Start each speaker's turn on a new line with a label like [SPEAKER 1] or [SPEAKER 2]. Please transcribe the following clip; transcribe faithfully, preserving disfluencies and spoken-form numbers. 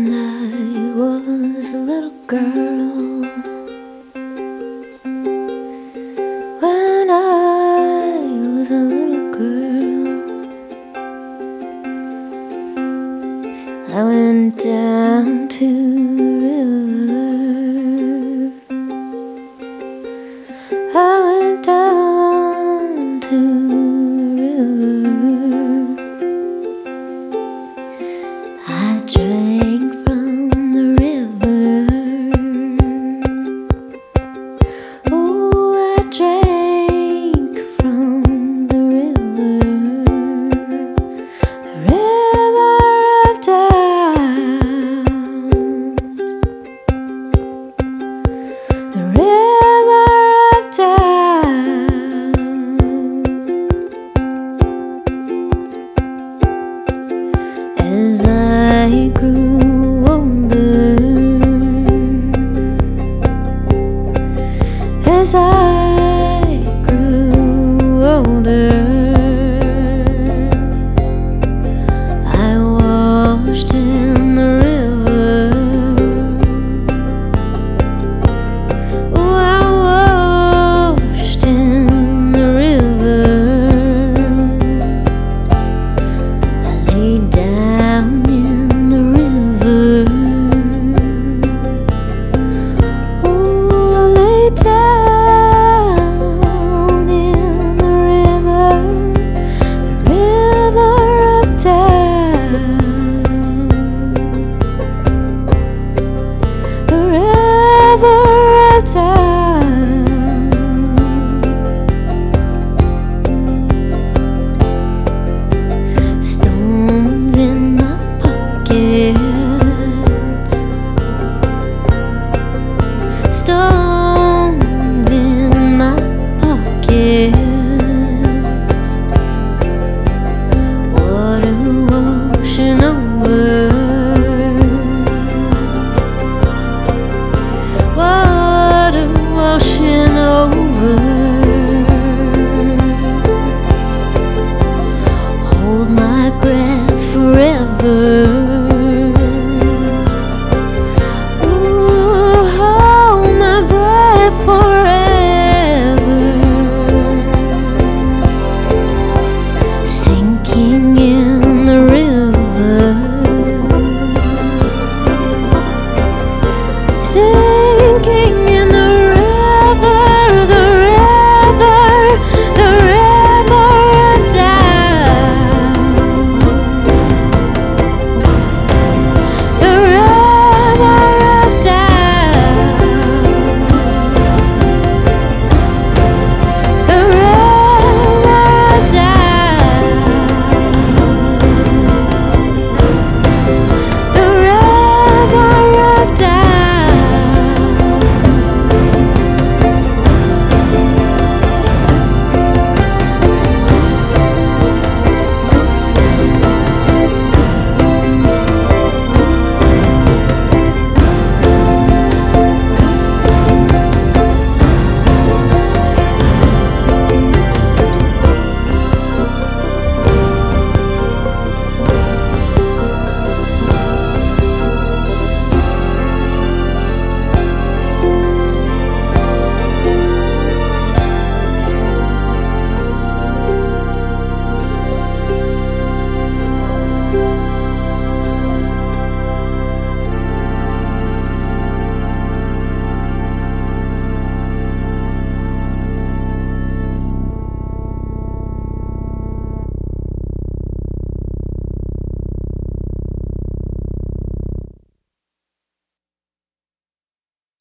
[SPEAKER 1] When I was a little girl, when I was a little girl, I went down to the river. I went down to the river. I drank from the river. Oh, I drank from the river. The river of doubt. The river of doubt. As I grew older, as I grew older, I washed in the river. Oh, I washed in the river. I laid down in the river. Oh, I laid down in the river, the river of doubt, the river of doubt.